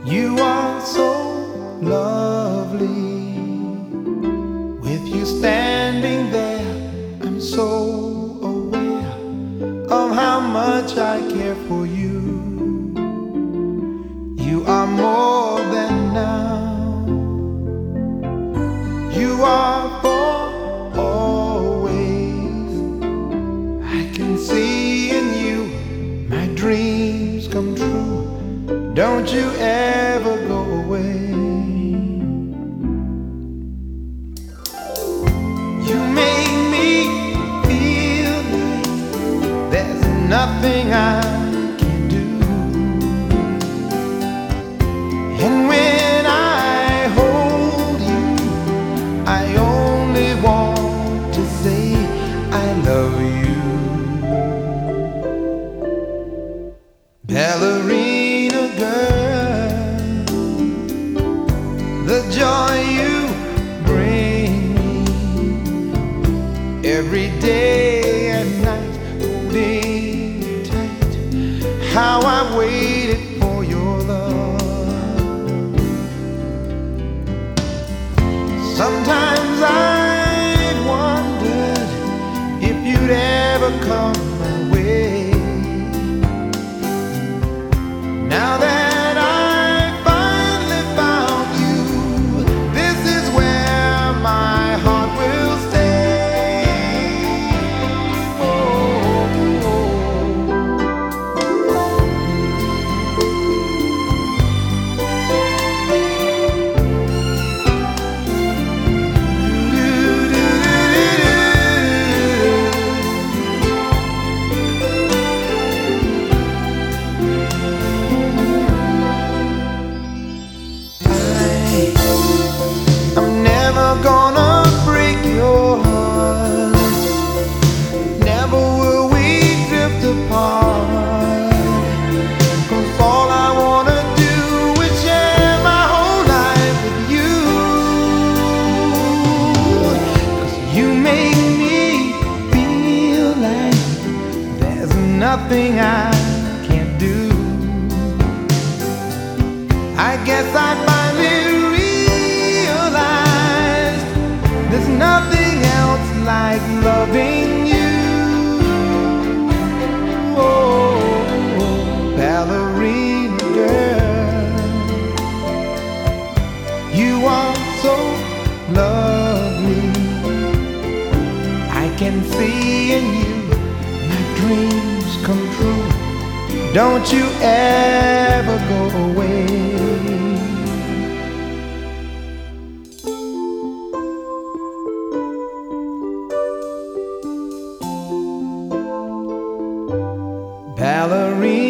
You are so lovely. With you standing there, I'm so aware of how much I care for you. You are more than now. You are for always. I can see in you my dreams come true. Don't you ever go away. You make me feel like there's nothing I can do. And when I hold you, I only want to say I love you. Ballerina girl, the joy you bring me every day and night, holding me tight. How I've waited for your love. Sometimes I've wondered if you'd ever come my way. Now that I finally found you, this is where my heart will stay. Oh, I'm never gonna break your heart. Never will we drift apart. 'Cause all I wanna do is share my whole life with you. 'Cause you make me feel like there's nothing I can't do. I guess I finally realized there's nothing else like loving you. Oh, ballerina girl, you are so lovely. I can see in you my dreams come true. Don't you ever go away. Ballerina